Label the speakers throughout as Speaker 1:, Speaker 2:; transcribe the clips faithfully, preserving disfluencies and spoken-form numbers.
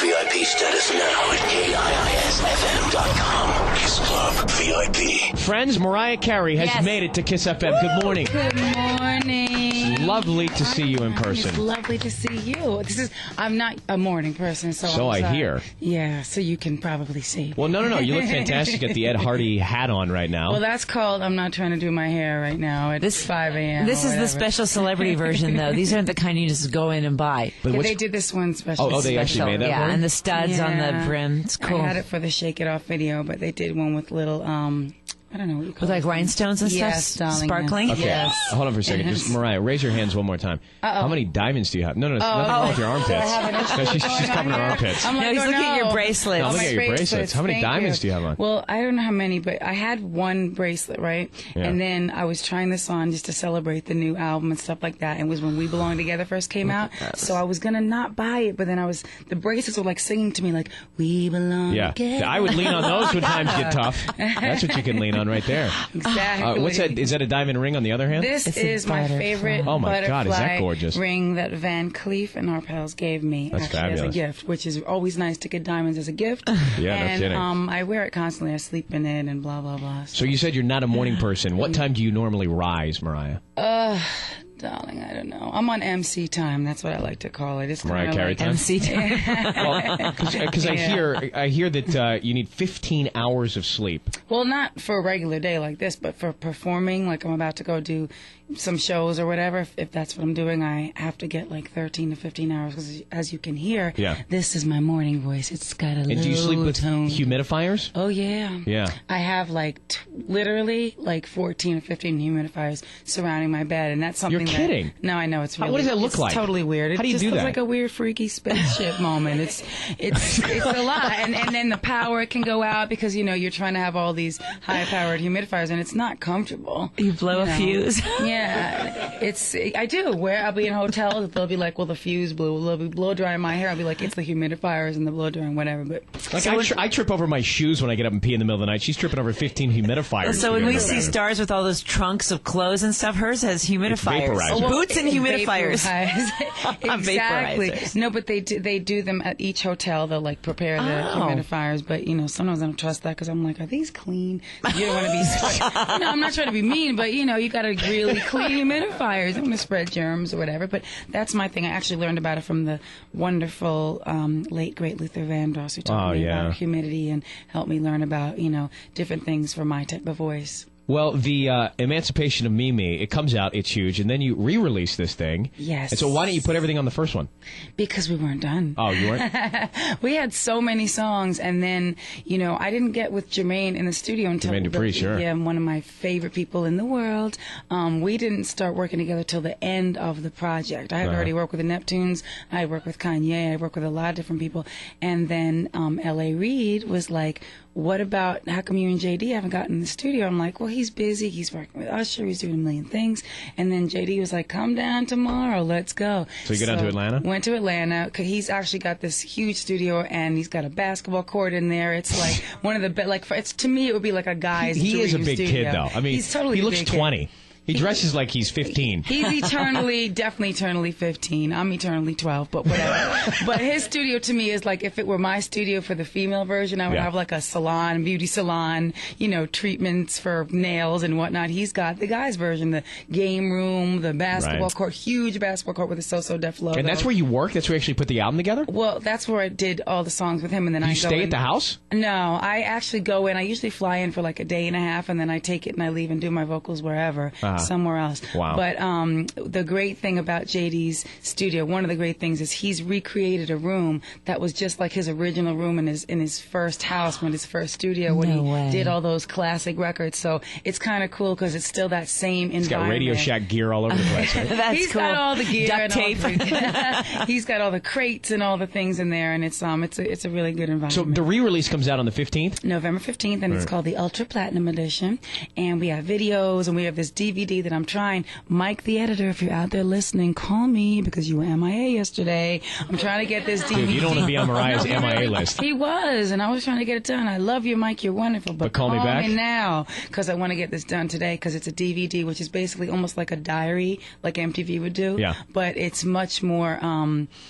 Speaker 1: V I P status now at K I I S F M dot com. Kiss Club V I P.
Speaker 2: Friends, Mariah Carey has
Speaker 3: Yes.
Speaker 2: made it to Kiss F M. Good morning.
Speaker 4: Good morning.
Speaker 2: It's lovely to see you in person.
Speaker 4: It's lovely to see you. This is. I'm not a morning person, so.
Speaker 2: So
Speaker 4: I'm
Speaker 2: I
Speaker 4: sorry.
Speaker 2: hear.
Speaker 4: Yeah, so you can probably see.
Speaker 2: Well, no, no, no. You look fantastic. You got the Ed Hardy hat on right now.
Speaker 4: Well, that's called. I'm not trying to do my hair right now. It's
Speaker 3: This-
Speaker 4: five a.m.
Speaker 3: This
Speaker 4: or
Speaker 3: is the
Speaker 4: whatever.
Speaker 3: special celebrity version, though. These aren't the kind you just go in and buy.
Speaker 2: But
Speaker 4: Yeah,
Speaker 2: what's-
Speaker 4: they did this one special.
Speaker 2: Oh, oh, they actually
Speaker 3: Special,
Speaker 2: made that
Speaker 3: yeah,
Speaker 2: for you?
Speaker 3: and the studs on the
Speaker 4: Yeah.
Speaker 3: brim. It's cool.
Speaker 4: I had it for the Shake It Off video, but they did one with little. um I don't know what you call
Speaker 3: With like
Speaker 4: it.
Speaker 3: rhinestones and
Speaker 4: Yes,
Speaker 3: stuff,
Speaker 4: darling,
Speaker 3: sparkling.
Speaker 4: yes.
Speaker 2: Okay,
Speaker 4: Yes.
Speaker 2: hold on for a second. Just Mariah, raise your hands one more time. Uh-oh. How many diamonds do you have? No, no, it's nothing wrong with your armpits.
Speaker 4: I have an issue
Speaker 2: No, she's,
Speaker 4: going
Speaker 2: she's
Speaker 4: on
Speaker 2: covering her
Speaker 4: here.
Speaker 2: armpits.
Speaker 4: I'm
Speaker 3: No,
Speaker 4: like,
Speaker 3: he's
Speaker 4: oh,
Speaker 3: looking at your
Speaker 4: no.
Speaker 3: bracelets.
Speaker 2: No, look
Speaker 4: my
Speaker 2: at your bracelets. How many
Speaker 4: Thank
Speaker 2: diamonds do you have on?
Speaker 4: Well, I don't know how many, but I had one bracelet, right?
Speaker 2: Yeah.
Speaker 4: And then I was trying this on just to celebrate the new album and stuff like that. And it was when We Belong Together first came out. So I was going to not buy it, but then I was, the bracelets were like singing to me like, we belong
Speaker 2: Yeah,
Speaker 4: together.
Speaker 2: I would lean on those when times get tough. That's what you can lean on right there.
Speaker 4: Exactly.
Speaker 2: Uh, what's that? Is that a diamond ring on the other hand?
Speaker 4: This
Speaker 3: It's a
Speaker 4: is my
Speaker 3: butterfly.
Speaker 4: favorite
Speaker 2: Oh my God, is that
Speaker 4: butterfly
Speaker 2: gorgeous?
Speaker 4: ring that Van Cleef and our pals gave me
Speaker 2: That's
Speaker 4: actually
Speaker 2: fabulous.
Speaker 4: as a gift, which is always nice to get diamonds as a gift.
Speaker 2: Yeah, no
Speaker 4: and,
Speaker 2: kidding.
Speaker 4: Um, I wear it constantly. I sleep in it and blah blah blah.
Speaker 2: So you said you're not a morning person. What time do you normally rise, Mariah?
Speaker 4: Uh, darling, I don't know. I'm on M C time. That's what I like to call it. It's
Speaker 2: Mariah
Speaker 4: kinda
Speaker 2: Carey
Speaker 4: like,
Speaker 2: time?
Speaker 3: M C time.
Speaker 2: Well, because I
Speaker 4: Yeah.
Speaker 2: hear I hear that uh, you need fifteen hours of sleep.
Speaker 4: Well, not for a regular day like this, but for performing, like I'm about to go do some shows or whatever. If, if that's what I'm doing, I have to get like thirteen to fifteen hours because, as you can hear,
Speaker 2: Yeah.
Speaker 4: this is my morning voice. It's got a
Speaker 2: And
Speaker 4: low
Speaker 2: do you sleep with
Speaker 4: tone.
Speaker 2: humidifiers?
Speaker 4: Oh yeah.
Speaker 2: Yeah.
Speaker 4: I have like t- literally like fourteen or fifteen humidifiers surrounding my bed, and that's something.
Speaker 2: You're
Speaker 4: that-
Speaker 2: kidding.
Speaker 4: no, I know it's
Speaker 2: How-
Speaker 4: really.
Speaker 2: what does that look
Speaker 4: it's
Speaker 2: like?
Speaker 4: Totally weird. It
Speaker 2: How do you
Speaker 4: just
Speaker 2: do
Speaker 4: looks
Speaker 2: that?
Speaker 4: like a weird freaky spaceship moment. It's it's it's a lot, and and then the power can go out because you know you're trying to have all these high powered humidifiers, and it's not comfortable.
Speaker 3: You blow a
Speaker 4: know.
Speaker 3: fuse.
Speaker 4: Yeah, it's I do. Where I'll be in hotels, they'll be like, "Well, the fuse blew." They'll be blow drying my hair. I'll be like, "It's the humidifiers and the blow drying, whatever." But
Speaker 2: Like I, tri- I trip over my shoes when I get up and pee in the middle of the night. She's tripping over fifteen humidifiers.
Speaker 3: So when we see stars with all those trunks of clothes and stuff, hers has humidifiers.
Speaker 2: vaporizer.
Speaker 3: Oh, Boots and
Speaker 4: It
Speaker 3: humidifiers.
Speaker 4: vaporizes. Exactly.
Speaker 3: Vaporizers.
Speaker 4: No, but they do, they do them at each hotel. They'll like prepare the
Speaker 3: Oh.
Speaker 4: humidifiers. But you know, sometimes I don't trust that because I'm like, are these clean? You don't want to be. Spread- no, I'm not trying to be mean, but you know, you got to really clean humidifiers. I don't want to spread germs or whatever. But that's my thing. I actually learned about it from the wonderful um, late great Luther Vandross, who taught
Speaker 2: Oh,
Speaker 4: me
Speaker 2: yeah.
Speaker 4: about humidity and helped me learn about you know different things for my type of voice.
Speaker 2: Well, the uh, Emancipation of Mimi, it comes out, it's huge, and then you re-release this thing.
Speaker 4: Yes.
Speaker 2: And so why don't you put everything on the first one?
Speaker 4: Because we weren't done.
Speaker 2: Oh, you weren't?
Speaker 4: We had so many songs, and then you know I didn't get with Jermaine in the studio until
Speaker 2: Jermaine Dupri,
Speaker 4: the,
Speaker 2: sure.
Speaker 4: yeah, one of my favorite people in the world. Um, we didn't start working together till the end of the project. I had
Speaker 2: Uh-huh.
Speaker 4: already worked with the Neptunes. I had worked with Kanye. I worked with a lot of different people, and then um, L A Reid was like, "What about how come you and J D haven't gotten in the studio?" I'm like, "Well, he's busy. He's working with Usher. He's doing a million things." And then J D was like, "Come down tomorrow. Let's go."
Speaker 2: So you go down to Atlanta?
Speaker 4: Went to Atlanta. 'Cause he's actually got this huge studio, and he's got a basketball court in there. It's like one of the best. Like for, it's to me, it would be like a guy's.
Speaker 2: He is a
Speaker 4: dream
Speaker 2: big
Speaker 4: studio.
Speaker 2: kid, though. I mean,
Speaker 4: he's totally
Speaker 2: he
Speaker 4: a
Speaker 2: looks
Speaker 4: big kid.
Speaker 2: twenty. He dresses like he's fifteen.
Speaker 4: He's eternally, definitely eternally fifteen. I'm eternally twelve, but whatever. But his studio to me is like if it were my studio for the female version, I would
Speaker 2: Yeah.
Speaker 4: have like a salon, beauty salon, you know, treatments for nails and whatnot. He's got the guy's version, the game room, the basketball
Speaker 2: Right.
Speaker 4: court, huge basketball court with a So-So Def logo.
Speaker 2: And that's where you work? That's where you actually put the album together?
Speaker 4: Well, that's where I did all the songs with him, and then
Speaker 2: You
Speaker 4: I go
Speaker 2: stay
Speaker 4: in-
Speaker 2: at the house?
Speaker 4: No, I actually go in. I usually fly in for like a day and a half, and then I take it and I leave and do my vocals wherever,
Speaker 2: Uh-huh.
Speaker 4: somewhere else.
Speaker 2: Wow.
Speaker 4: But um, the great thing about J D's studio, one of the great things is he's recreated a room that was just like his original room in his in his first house, when his first studio, when
Speaker 3: No
Speaker 4: he
Speaker 3: way.
Speaker 4: did all those classic records. So it's kind of cool because it's still that same
Speaker 2: He's got
Speaker 4: environment.
Speaker 2: Radio Shack gear all over the place. Right?
Speaker 3: That's
Speaker 4: He's
Speaker 3: cool.
Speaker 4: got all the gear,
Speaker 3: Duct
Speaker 4: and all
Speaker 3: tape.
Speaker 4: the- he's got all the crates and all the things in there, and it's um it's a it's a really good environment.
Speaker 2: So the re-release comes out on the fifteenth?
Speaker 4: November fifteenth, and it's
Speaker 2: Right.
Speaker 4: called the Ultra Platinum Edition. And we have videos, and we have this D V D that I'm trying. Mike, the editor, if you're out there listening, call me because you were M I A yesterday. I'm trying to get this D V D.
Speaker 2: Dude, you don't want to be on Mariah's M I A list.
Speaker 4: He was, and I was trying to get it done. I love you, Mike. You're wonderful. But,
Speaker 2: But call me back?
Speaker 4: now because I want to get this done today because it's a D V D, which is basically almost like a diary, like M T V would do.
Speaker 2: Yeah.
Speaker 4: But it's much more. Um,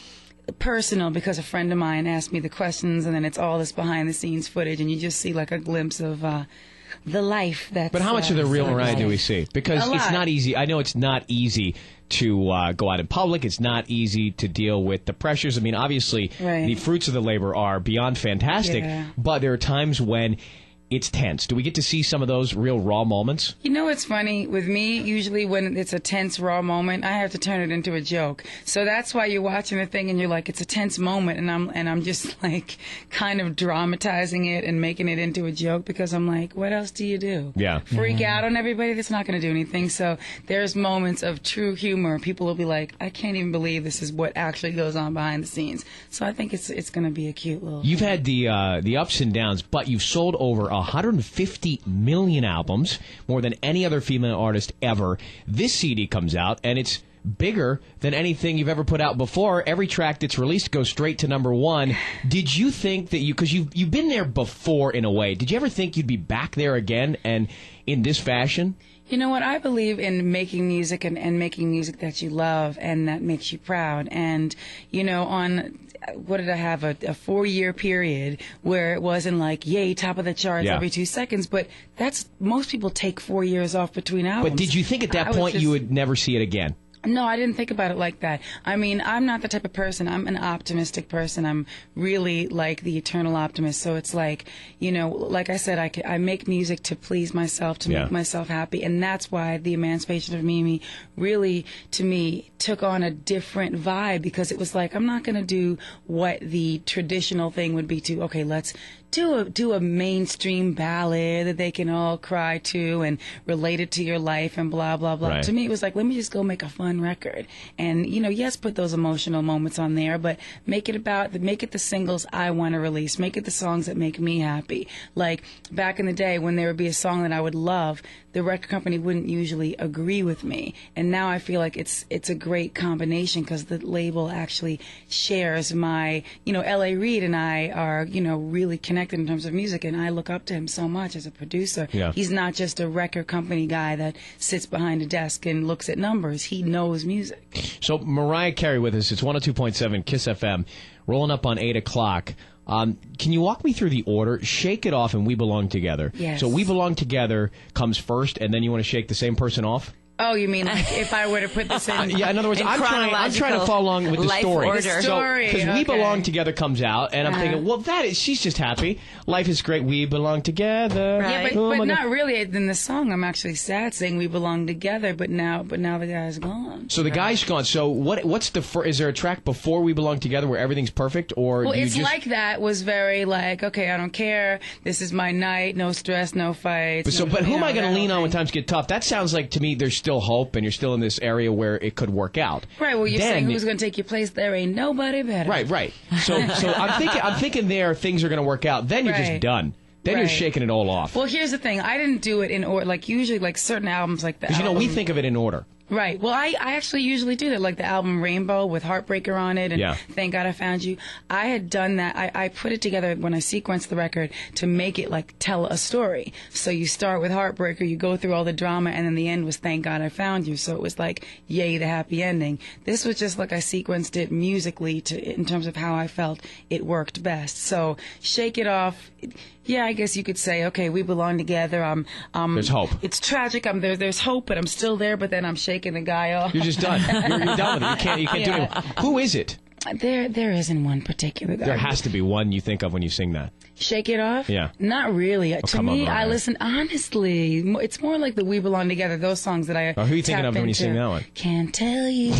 Speaker 4: personal because a friend of mine asked me the questions, and then it's all this behind the scenes footage, and you just see like a glimpse of uh, the life that's.
Speaker 2: But how much
Speaker 4: uh,
Speaker 2: of the real
Speaker 4: so
Speaker 2: Mariah do
Speaker 4: life.
Speaker 2: we see? Because
Speaker 4: A
Speaker 2: it's
Speaker 4: lot.
Speaker 2: not easy. I know it's not easy to uh, go out in public. It's not easy to deal with the pressures. I mean, obviously,
Speaker 4: Right.
Speaker 2: the fruits of the labor are beyond fantastic,
Speaker 4: Yeah.
Speaker 2: but there are times when it's tense. Do we get to see some of those real raw moments?
Speaker 4: You know what's funny with me? Usually when it's a tense, raw moment, I have to turn it into a joke. So that's why you're watching the thing and you're like, it's a tense moment, and I'm and I'm just like kind of dramatizing it and making it into a joke because I'm like, what else do you do?
Speaker 2: Yeah.
Speaker 4: Freak out on everybody? That's not going to do anything. So there's moments of true humor. People will be like, I can't even believe this is what actually goes on behind the scenes. So I think it's it's going to be a cute little.
Speaker 2: You've had the uh, the ups and downs, but you've sold over one hundred fifty million albums, more than any other female artist ever. This C D comes out, and it's bigger than anything you've ever put out before. Every track that's released goes straight to number one. Did you think that you, because you've, you've been there before in a way, did you ever think you'd be back there again and in this fashion?
Speaker 4: You know what? I believe in making music and, and making music that you love and that makes you proud. And, you know, on, what did I have, a, a four-year period where it wasn't like, yay, top of the charts
Speaker 2: Yeah.
Speaker 4: every two seconds. But that's, most people take four years off between albums.
Speaker 2: But did you think at that
Speaker 4: I was
Speaker 2: point you
Speaker 4: just-
Speaker 2: would never see it again?
Speaker 4: No, I didn't think about it like that. I mean, I'm not the type of person. I'm an optimistic person. I'm really like the eternal optimist. So it's like, you know, like I said, I, ca- I make music to please myself, to
Speaker 2: Yeah.
Speaker 4: make myself happy. And that's why the Emancipation of Mimi really, to me, took on a different vibe because it was like, I'm not going to do what the traditional thing would be to, okay, let's do a do a mainstream ballad that they can all cry to and relate it to your life and blah blah blah.
Speaker 2: Right.
Speaker 4: To me, it was like, let me just go make a fun record, and you know, yes, put those emotional moments on there, but make it about make it the singles I want to release, make it the songs that make me happy. Like back in the day when there would be a song that I would love, the record company wouldn't usually agree with me, and now I feel like it's it's a great combination because the label actually shares my, you know, L A Reid and I are, you know, really connected in terms of music, and I look up to him so much as a producer.
Speaker 2: Yeah.
Speaker 4: He's not just a record company guy that sits behind a desk and looks at numbers. He knows music.
Speaker 2: So Mariah Carey with us. It's one oh two point seven KISS F M, rolling up on eight o'clock. Um, can you walk me through the order? Shake It Off and We Belong Together.
Speaker 4: Yes.
Speaker 2: So We Belong Together comes first, and then you want to shake the same person off?
Speaker 4: Oh, you mean like if I were to put this in?
Speaker 2: Yeah, in other words,
Speaker 3: In
Speaker 2: I'm trying, I'm trying to follow along with the
Speaker 3: life
Speaker 2: story.
Speaker 3: order.
Speaker 2: So,
Speaker 4: Story,
Speaker 2: because We
Speaker 4: okay.
Speaker 2: Belong Together comes out, and I'm
Speaker 4: Uh-huh.
Speaker 2: thinking, well, that is, she's just happy. Life is great. We belong together.
Speaker 3: Right.
Speaker 4: Yeah, but,
Speaker 2: Oh,
Speaker 4: but
Speaker 2: my
Speaker 4: not
Speaker 2: God.
Speaker 4: really. In the song, I'm actually sad saying we belong together. But now, but now the guy's gone.
Speaker 2: So the guy's gone. So what? What's the? Fir- is there a track before We Belong Together where everything's perfect, or
Speaker 4: Well,
Speaker 2: do you
Speaker 4: it's
Speaker 2: just?
Speaker 4: like that was very like, okay, I don't care. This is my night. No stress, no fights.
Speaker 2: But so,
Speaker 4: no-
Speaker 2: but who
Speaker 4: you
Speaker 2: am I
Speaker 4: know,
Speaker 2: going to
Speaker 4: that
Speaker 2: lean
Speaker 4: whole
Speaker 2: on when
Speaker 4: thing.
Speaker 2: times get tough? That sounds like to me there's still hope, and you're still in this area where it could work out.
Speaker 4: Right. Well, you're
Speaker 2: Then-
Speaker 4: saying who's going to take your place? There ain't nobody better.
Speaker 2: Right, right. So, so I'm thinking, I'm thinking there things are going to work out. Then you're just
Speaker 4: Right.
Speaker 2: done. Then you're
Speaker 4: Right.
Speaker 2: shaking it all off.
Speaker 4: Well, here's the thing. I didn't do it in order. Like usually, like certain albums, like the
Speaker 2: Because you know we
Speaker 4: album-
Speaker 2: think of it in order.
Speaker 4: Right. Well, I, I actually usually do that, like the album Rainbow with Heartbreaker on it and
Speaker 2: Yeah.
Speaker 4: Thank God I Found You. I had done that. I, I put it together when I sequenced the record to make it like tell a story. So you start with Heartbreaker, you go through all the drama, and then the end was Thank God I Found You. So it was like, yay, the happy ending. This was just like I sequenced it musically to in terms of how I felt it worked best. So Shake It Off. Yeah, I guess you could say, okay, we belong together. I'm, um,
Speaker 2: There's hope.
Speaker 4: It's tragic. I'm there. There's hope, but I'm still there. But then I'm shaking the guy off.
Speaker 2: You're just done. You're, you're done with it. You can't. You can't do
Speaker 4: Yeah.
Speaker 2: it. Who is it?
Speaker 4: There, there isn't one particular. That
Speaker 2: There
Speaker 4: I
Speaker 2: has to be one you think of when you sing that.
Speaker 4: Shake It Off.
Speaker 2: Yeah.
Speaker 4: Not really. to
Speaker 2: come on,
Speaker 4: me, I
Speaker 2: Mariah.
Speaker 4: listen honestly. mo- It's more like the We Belong Together. Those songs that I.
Speaker 2: Oh, who are you thinking
Speaker 4: tap
Speaker 2: of when you
Speaker 4: into.
Speaker 2: sing that one?
Speaker 4: Can't tell you.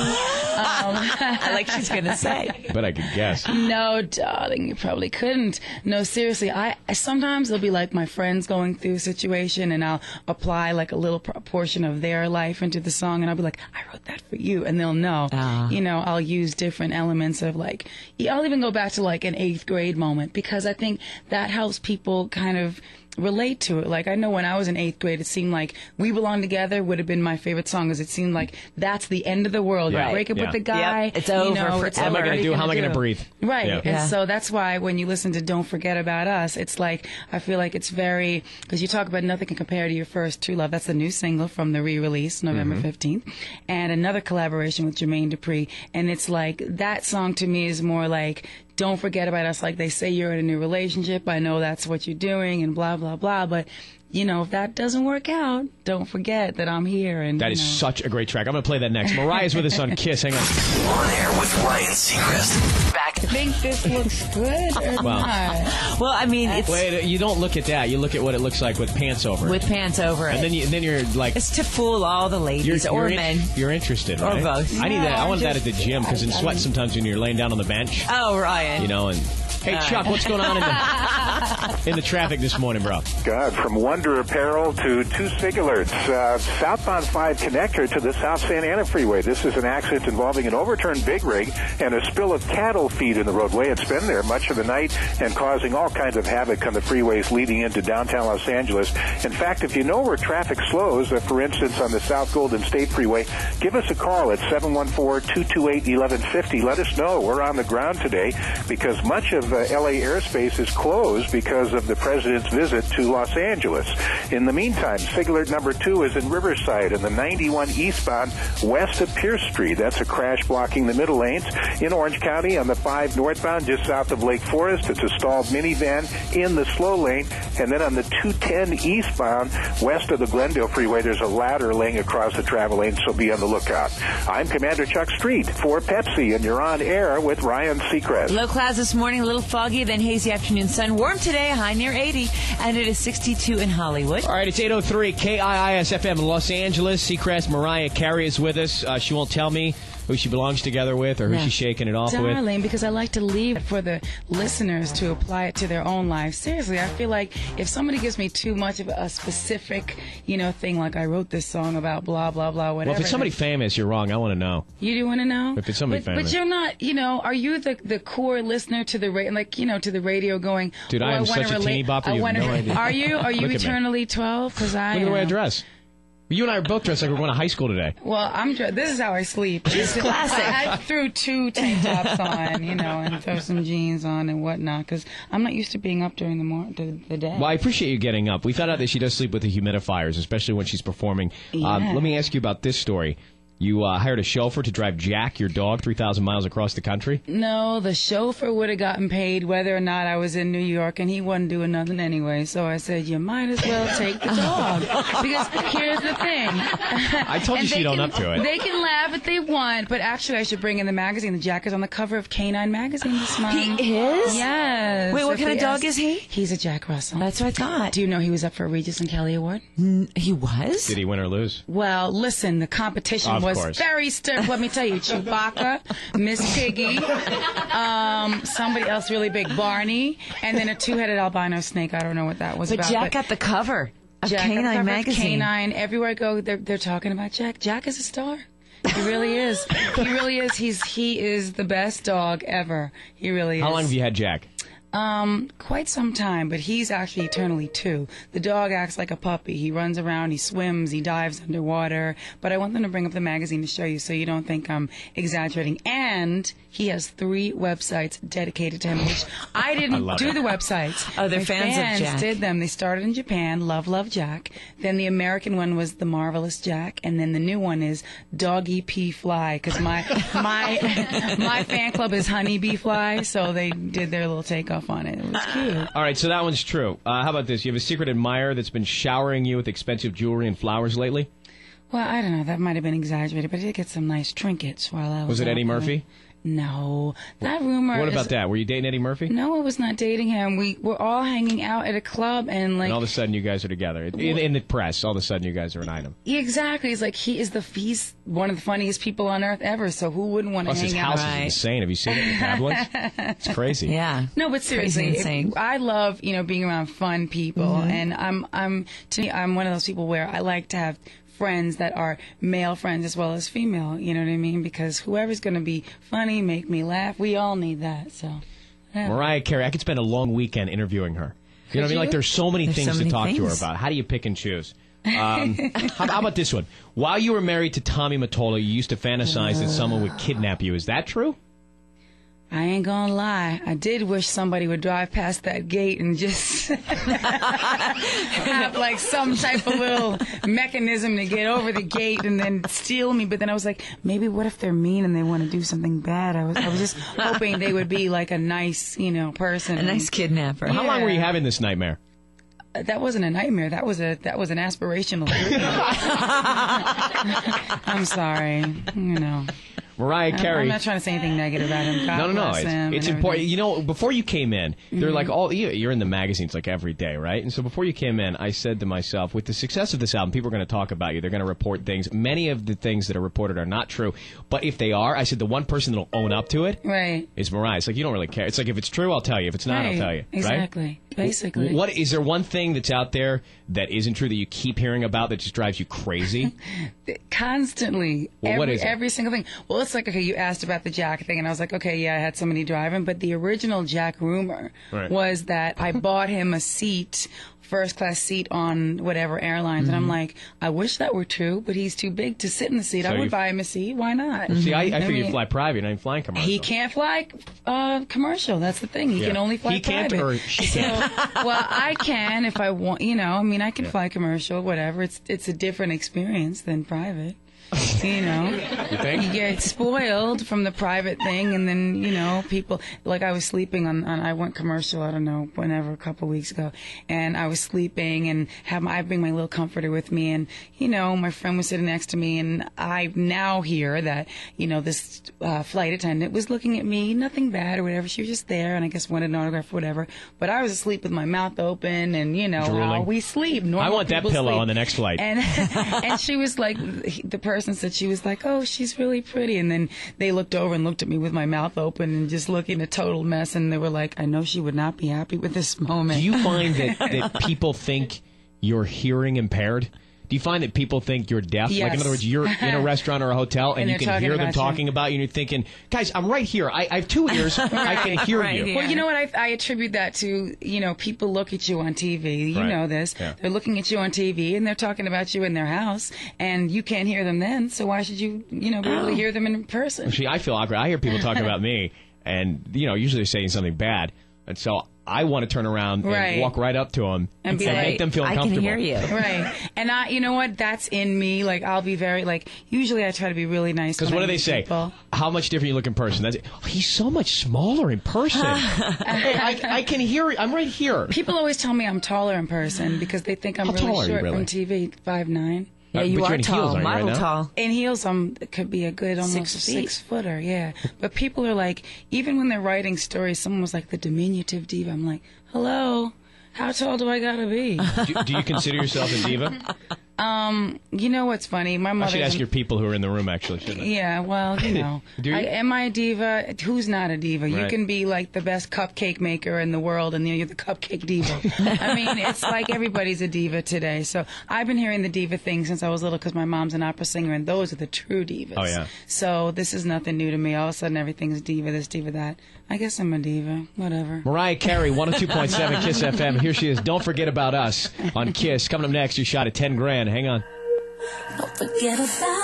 Speaker 3: I like she's going to say.
Speaker 2: But I could guess.
Speaker 4: No, darling, you probably couldn't. No, seriously, I I- sometimes it'll be like my friends going through a situation, and I'll apply like a little pro- portion of their life into the song, and I'll be like, I wrote that for you, and they'll know.
Speaker 3: Ah.
Speaker 4: You know, I'll use different elements of like, yeah, I'll even go back to like an eighth grade moment because I think that helps people kind of relate to it. Like, I know when I was in eighth grade, it seemed like We Belong Together would have been my favorite song, because it seemed like that's the end of the world.
Speaker 2: Yeah.
Speaker 4: You break up
Speaker 2: Yeah.
Speaker 4: with the guy.
Speaker 3: Yep. It's
Speaker 4: you
Speaker 3: over
Speaker 4: know,
Speaker 3: forever.
Speaker 4: it's
Speaker 2: What am I
Speaker 4: over.
Speaker 2: going to do?
Speaker 4: What are
Speaker 2: How am I
Speaker 4: you
Speaker 2: going to
Speaker 4: do?
Speaker 2: breathe?
Speaker 4: Right.
Speaker 2: Yeah.
Speaker 4: And
Speaker 3: Yeah.
Speaker 4: so that's why when you listen to Don't Forget About Us, it's like, I feel like it's very, because you talk about Nothing Can Compare to Your First True Love. That's the new single from the re-release, November fifteenth. And another collaboration with Jermaine Dupri. And it's like, that song to me is more like, don't forget about us. Like, they say you're in a new relationship. I know that's what you're doing and blah, blah, blah. But, you know, if that doesn't work out, don't forget that I'm here. And
Speaker 2: That
Speaker 4: you
Speaker 2: is
Speaker 4: know.
Speaker 2: such a great track. I'm going to play that next. Mariah's with us on Kiss. Hang on.
Speaker 1: On air with Ryan Seacrest.
Speaker 3: Back.
Speaker 4: I think this looks good or
Speaker 2: Well.
Speaker 4: not.
Speaker 3: Well, I mean, it's
Speaker 2: Wait, you don't look at that. You look at what it looks like with pants over.
Speaker 3: with pants over it.
Speaker 2: and then you, and then you're like,
Speaker 3: It's to fool all the
Speaker 2: you're,
Speaker 3: ladies or
Speaker 2: you're, in-
Speaker 3: men.
Speaker 2: you're interested,
Speaker 3: Or
Speaker 2: right?
Speaker 3: both.
Speaker 2: I need that. I
Speaker 4: No,
Speaker 2: want
Speaker 4: I
Speaker 2: that at the
Speaker 4: just-
Speaker 2: gym, because in
Speaker 4: I-
Speaker 2: sweat
Speaker 4: I-
Speaker 2: sometimes when you're laying down on the bench,
Speaker 3: Oh, Ryan.
Speaker 2: you know. And hey, Chuck, what's going on in the in the traffic this morning, bro?
Speaker 5: God, from Wonder Apparel to Two Singularts, uh, southbound five connector to the South Santa Ana Freeway. This is an accident involving an overturned big rig and a spill of cattle feed in the roadway. It's been there much of the night and causing all kinds of havoc on the freeways leading into downtown Los Angeles. In fact, if you know where traffic slows, uh, for instance, on the South Golden State Freeway, give us a call at seven one four, two two eight, one one five zero. Let us know. We're on the ground today because much of uh, L A airspace is closed because of the president's visit to Los Angeles. In the meantime, Sigler number two is in Riverside and the ninety-one eastbound west of Pierce Street. That's a crash blocking the middle lanes. In Orange County on the five northbound just south of Lake Forest, it's a stalled minivan in the slow lane. And then on the two ten eastbound west of the Glendale Freeway, there's a ladder laying across the travel lane, so be on the lookout. I'm Commander Chuck Street for Pepsi, and you're on air with Ryan Seacrest.
Speaker 3: Low clouds this morning, a little foggy, then hazy afternoon sun. Warm today, high near eighty, and it is sixty-two in Hollywood.
Speaker 2: All right, it's eight oh three K I I S F M Los Angeles. Seacrest Mariah Carey is with us. Uh, she won't tell me who she belongs together with or who
Speaker 3: No.
Speaker 2: she's shaking it off with.
Speaker 4: Darling, because I like to leave it for the listeners to apply it to their own lives. Seriously, I feel like if somebody gives me too much of a specific, you know, thing, like I wrote this song about blah, blah, blah, whatever.
Speaker 2: Well, if it's somebody
Speaker 4: then-
Speaker 2: famous, you're wrong. I want to know.
Speaker 4: You do want to know?
Speaker 2: If it's somebody
Speaker 4: but,
Speaker 2: famous.
Speaker 4: But you're not, you know, are you the the core listener to the radio, like, you know, to the radio going,
Speaker 2: Dude,
Speaker 4: oh,
Speaker 2: I am
Speaker 4: wanna
Speaker 2: such a
Speaker 4: relate-
Speaker 2: teeny bopper,
Speaker 4: I
Speaker 2: you have
Speaker 4: wanna
Speaker 2: no
Speaker 4: re-
Speaker 2: idea.
Speaker 4: Are you? Are you
Speaker 2: Look at me.
Speaker 4: eternally twelve? Because I
Speaker 2: Look at the way I
Speaker 4: am.
Speaker 2: dress. You and I are both dressed like we're going to high school today.
Speaker 4: Well, I'm. dr- This is how I sleep. It's classic. I, I threw two tank tops on, you know, and throw some jeans on and whatnot, because I'm not used to being up during the mor- the, the day.
Speaker 2: Well, I appreciate you getting up. We found out that she does sleep with the humidifiers, especially when she's performing. Um,
Speaker 4: Yeah.
Speaker 2: let me ask you about this story. You uh, hired a chauffeur to drive Jack, your dog, three thousand miles across the country.
Speaker 4: No, the chauffeur would have gotten paid whether or not I was in New York, and he wasn't doing nothing anyway. So I said, you might as well take the dog. Because here's the thing.
Speaker 2: I told you
Speaker 4: And
Speaker 2: she'd
Speaker 4: they
Speaker 2: own
Speaker 4: can-
Speaker 2: up to it.
Speaker 4: They can laugh if they want, but actually I should bring in the magazine. The Jack is on the cover of Canine Magazine this month.
Speaker 3: He is?
Speaker 4: Yes.
Speaker 3: Wait, what
Speaker 4: If
Speaker 3: kind of
Speaker 4: they
Speaker 3: dog
Speaker 4: ask-
Speaker 3: is he?
Speaker 4: He's a Jack Russell.
Speaker 3: That's what I thought.
Speaker 4: Do you know he was up for a Regis and Kelly Award?
Speaker 3: He was?
Speaker 2: Did he win or lose?
Speaker 4: Well, listen, the competition
Speaker 2: Of
Speaker 4: was
Speaker 2: course.
Speaker 4: very stiff. Let me tell you, Chewbacca, Miss Piggy, um, somebody else really big, Barney, and then a two-headed albino snake. I don't know what that was
Speaker 3: But
Speaker 4: about.
Speaker 3: Jack got the cover of
Speaker 4: Jack got the
Speaker 3: Canine
Speaker 4: cover of
Speaker 3: Magazine.
Speaker 4: Canine. Everywhere I go, they're they're talking about Jack. Jack is a star. He really is. He really is. He's he is the best dog ever. He really is.
Speaker 2: How long have you had Jack?
Speaker 4: Um, quite some time, but he's actually eternally two. The dog acts like a puppy. He runs around, he swims, he dives underwater. But I want them to bring up the magazine to show you so you don't think I'm exaggerating. And he has three websites dedicated to him, which I didn't
Speaker 2: love
Speaker 4: do
Speaker 2: it.
Speaker 4: the websites.
Speaker 3: Oh, they're
Speaker 4: My
Speaker 3: fans of
Speaker 4: fans
Speaker 3: Jack.
Speaker 4: did them. They started in Japan, Love, Love Jack. Then the American one was The Marvelous Jack. And then the new one is Doggy P Fly, because my, my, my fan club is Honeybee Fly, so they did their little takeoff on it. It was cute.
Speaker 2: All right, so that one's true. Uh, how about this? You have a secret admirer that's been showering you with expensive jewelry and flowers lately?
Speaker 4: Well, I don't know. That might have been exaggerated, but I did get some nice trinkets while I was.
Speaker 2: Was it
Speaker 4: out
Speaker 2: Eddie
Speaker 4: there.
Speaker 2: Murphy?
Speaker 4: No, that rumor.
Speaker 2: What
Speaker 4: is-
Speaker 2: about that? Were you dating Eddie Murphy?
Speaker 4: No, I was not dating him. We were all hanging out at a club, and like
Speaker 2: And all of a sudden you guys are together. In, in the press, all of a sudden you guys are an item.
Speaker 4: exactly. It's like he is the he's one of the funniest people on earth ever. So who wouldn't want to
Speaker 2: Plus, his
Speaker 4: hang
Speaker 2: house
Speaker 4: out?
Speaker 3: Right.
Speaker 2: is insane. Have you seen it in the tabloids? It's crazy.
Speaker 3: Yeah.
Speaker 4: No, but seriously,
Speaker 3: Crazy
Speaker 4: if-
Speaker 3: insane.
Speaker 4: I love you know being around fun people, and I'm I'm to me I'm one of those people where I like to have friends that are male friends as well as female. You know what I mean? Because whoever's going to be funny, make me laugh, we all need that. So, yeah.
Speaker 2: Mariah Carey, I could spend a long weekend interviewing her. You know what I mean? Like, there's so many
Speaker 3: There's
Speaker 2: things
Speaker 3: so
Speaker 2: to
Speaker 3: many
Speaker 2: talk to her
Speaker 3: things.
Speaker 2: about. How do you pick and choose? Um, how, how about this one? While you were married to Tommy Mottola, you used to fantasize that someone would kidnap you. Is that true?
Speaker 4: I ain't gonna lie. I did wish somebody would drive past that gate and just have like some type of little mechanism to get over the gate and then steal me. But then I was like, maybe what if they're mean and they want to do something bad? I was, I was just hoping they would be like a nice, you know, person.
Speaker 3: A nice kidnapper.
Speaker 2: How long were you having this nightmare?
Speaker 4: That wasn't a nightmare. That was a that was an aspirational dream. I'm sorry. You know.
Speaker 2: Mariah
Speaker 4: I'm-
Speaker 2: Carey.
Speaker 4: I'm not trying to say anything negative about him. God
Speaker 2: No, no, no.
Speaker 4: bless
Speaker 2: It's,
Speaker 4: him
Speaker 2: it's
Speaker 4: and
Speaker 2: important.
Speaker 4: everything.
Speaker 2: You know, before you came in, they're
Speaker 4: Mhm.
Speaker 2: like all you- you're in the magazines like every day, right? And so before you came in, I said to myself, with the success of this album, people are going to talk about you. They're going to report things. Many of the things that are reported are not true, but if they are, I said the one person that'll own up to it
Speaker 4: Right.
Speaker 2: is Mariah. It's like you don't really care. It's like if it's true, I'll tell you. If it's not,
Speaker 4: Right.
Speaker 2: I'll tell you.
Speaker 4: Exactly.
Speaker 2: Right?
Speaker 4: Basically.
Speaker 2: What is there one thing that's out there that isn't true that you keep hearing about that just drives you crazy?
Speaker 4: Constantly.
Speaker 2: Well,
Speaker 4: every,
Speaker 2: what is it?
Speaker 4: every single thing. Well, it's like, okay, you asked about the Jack thing, and I was like, okay, yeah, I had somebody driving, but the original Jack rumor
Speaker 2: Right.
Speaker 4: was that I bought him a seat, first class seat on whatever airlines, and I'm like, I wish that were true, but he's too big to sit in the seat.
Speaker 2: So
Speaker 4: I
Speaker 2: you-
Speaker 4: would buy him a seat. Why not?
Speaker 2: See, I, I figure you
Speaker 4: mean,
Speaker 2: fly private, not even flying commercial.
Speaker 4: He can't fly uh, commercial. That's the thing. He
Speaker 2: Yeah.
Speaker 4: can only fly
Speaker 2: He can't
Speaker 4: private.
Speaker 2: or she
Speaker 4: So,
Speaker 2: can't.
Speaker 4: well, I can if I want. You know, I mean, I can
Speaker 2: Yeah.
Speaker 4: fly commercial, whatever. It's it's a different experience than private. You know,
Speaker 2: You think?
Speaker 4: you get spoiled from the private thing, and then you know people. Like I was sleeping on, on I went commercial. I don't know whenever a couple weeks ago, and I was sleeping and have my, I bring my little comforter with me, and you know my friend was sitting next to me, and I now hear that you know this uh, flight attendant was looking at me, nothing bad or whatever. She was just there, and I guess wanted an autograph or whatever. But I was asleep with my mouth open, and you know how
Speaker 2: Drooling.
Speaker 4: we sleep.
Speaker 2: I
Speaker 4: Normal
Speaker 2: want that
Speaker 4: people
Speaker 2: pillow
Speaker 4: sleep.
Speaker 2: on the next flight.
Speaker 4: And and she was like, the person said she was like, oh, she's really pretty. And then they looked over and looked at me with my mouth open and just looking a total mess. And they were like, I know she would not be happy with this moment.
Speaker 2: Do you find that, that people think you're hearing impaired? Do you find that people think you're deaf? Like, in
Speaker 4: Yes.
Speaker 2: other words, you're in a restaurant or a hotel and,
Speaker 4: And
Speaker 2: you
Speaker 4: they're
Speaker 2: can
Speaker 4: talking
Speaker 2: hear them
Speaker 4: about you.
Speaker 2: talking about you and you're thinking, guys, I'm right here. I, I have two ears. I can hear
Speaker 3: Right
Speaker 2: you.
Speaker 3: here.
Speaker 4: Well, you know what? I, I attribute that to, you know, people look at you on T V. You
Speaker 2: Right.
Speaker 4: know this.
Speaker 2: Yeah.
Speaker 4: They're looking at you on T V and they're talking about you in their house and you can't hear them then. So why should you, you know, be able to hear them in person?
Speaker 2: See, I feel awkward. I hear people talking about me and, you know, usually they're saying something bad. And so I want to turn around and
Speaker 4: Right.
Speaker 2: walk right up to them
Speaker 4: And be
Speaker 2: and
Speaker 4: like,
Speaker 2: make them feel
Speaker 3: I can
Speaker 2: uncomfortable.
Speaker 3: hear you.
Speaker 4: Right. And I, you know what? That's in me. Like, I'll be very, like, usually I try to be really nice.
Speaker 2: Because
Speaker 4: when
Speaker 2: what
Speaker 4: I
Speaker 2: do they
Speaker 4: meet
Speaker 2: say?
Speaker 4: people.
Speaker 2: How much different you look in person? That's it. Oh, he's so much smaller in person. Hey, I, I can hear. I'm right here.
Speaker 4: People always tell me I'm taller in person because they think I'm
Speaker 2: How tall
Speaker 4: really
Speaker 2: are you,
Speaker 4: short
Speaker 2: really?
Speaker 4: from T V, five nine.
Speaker 3: Yeah,
Speaker 2: Uh,
Speaker 3: you
Speaker 2: but you're
Speaker 3: are
Speaker 2: in heels,
Speaker 3: tall,
Speaker 2: aren't you, right
Speaker 3: model
Speaker 2: now?
Speaker 3: tall.
Speaker 4: In heels, I'm it could be a good almost
Speaker 3: Six
Speaker 4: six,
Speaker 3: feet.
Speaker 4: footer, yeah. But people are like, even when they're writing stories, someone was like the diminutive diva. I'm like, hello, how tall do I gotta be?
Speaker 2: Do, do you consider yourself a diva?
Speaker 4: um, you know what's funny? My
Speaker 2: I
Speaker 4: mother.
Speaker 2: should ask your people who are in the room, actually, shouldn't I?
Speaker 4: Yeah, well, you know,
Speaker 2: Do you?
Speaker 4: I, am I a diva? Who's not a diva? You
Speaker 2: Right.
Speaker 4: can be like the best cupcake maker in the world, and you're the cupcake diva. I mean, it's like everybody's a diva today. So I've been hearing the diva thing since I was little because my mom's an opera singer, and those are the true divas.
Speaker 2: Oh, yeah.
Speaker 4: So this is nothing new to me. All of a sudden, everything's diva, this, diva, that. I guess I'm a diva. Whatever.
Speaker 2: Mariah Carey, one oh two point seven KISS F M. Here she is. Don't forget about us on KISS. Coming up next, your shot at ten grand. Hang on.
Speaker 6: Don't forget about